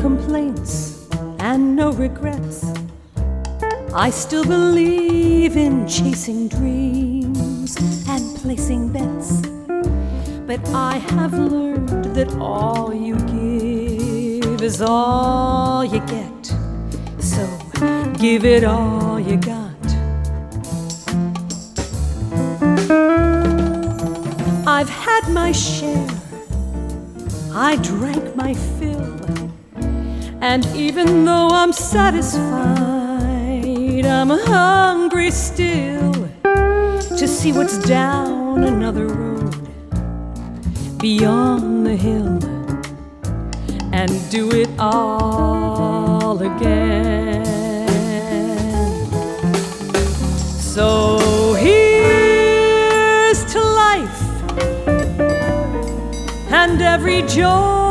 complaints and no regrets. I still believe in chasing dreams and placing bets. But I have learned that all you give is all you get. So give it all you got. I've had my share, I drank my fill, and even though I'm satisfied, I'm hungry still to see what's down another road beyond the hill, and do it all again. So here's to life and every joy